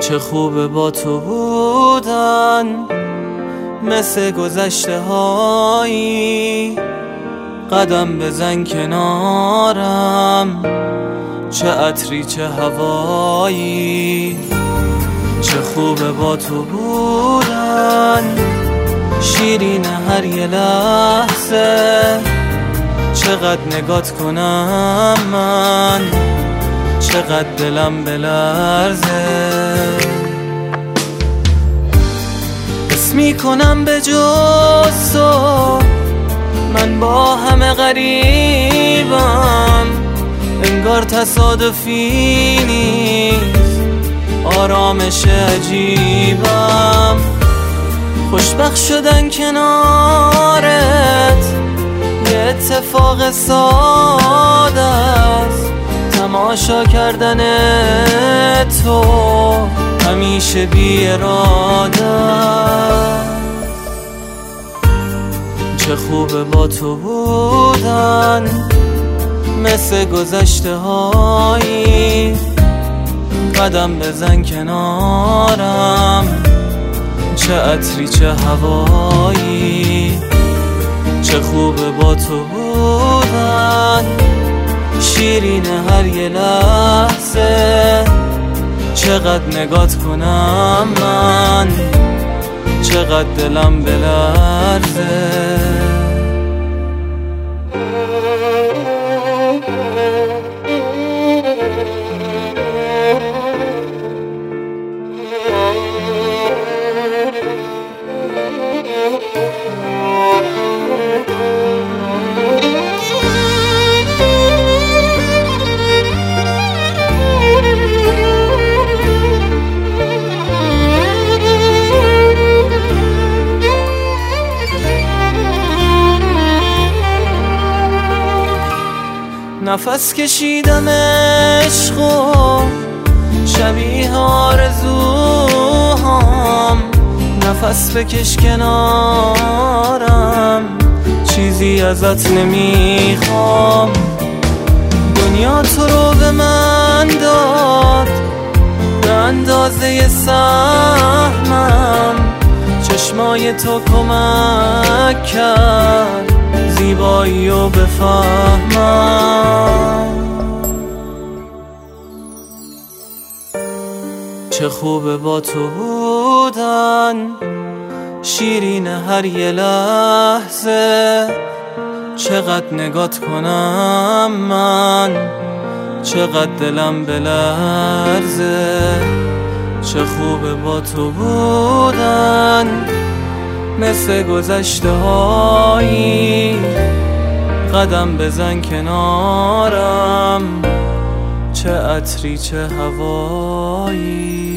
چه خوبه با تو بودن مثل گذشته هایی، قدم بزن کنارم، چه عطری چه هوایی. چه خوبه با تو بودن، شیرین هر یه لحظه، چقدر نگات کنم من، چقدر دلم بلرزه. حس میکنم به جز تو من با همه غریبم، انگار تصادفی نیست، آرامش عجیبم. خوشبخت شدن کنارت یه اتفاق ساده است، تماشا کردن تو همیشه بی اراده. چه خوبه با تو بودن مثل گذشته هایی، قدم بزن کنارم، چه عطری چه هوایی. چه خوبه با تو بودن، شیرین هر یه لحظه، چقدر نگات کنم من، چقدر دلم بلرزه. نفس کشیدم عشقو شبیه آرزوهام، نفس بکش کنارم، چیزی ازت نمیخوام. دنیا تو رو به من داد به اندازه سهمم، چشمای تو کمک کرد زیبایی رو بفهمم. چه خوبه با تو بودن، شیرین هر یه لحظه، چقدر نگات کنم من، چقدر دلم بلرزه. چه خوبه با تو بودن مثل گذشته هایی، قدم بزن کنارم، چه عطری چه هوایی.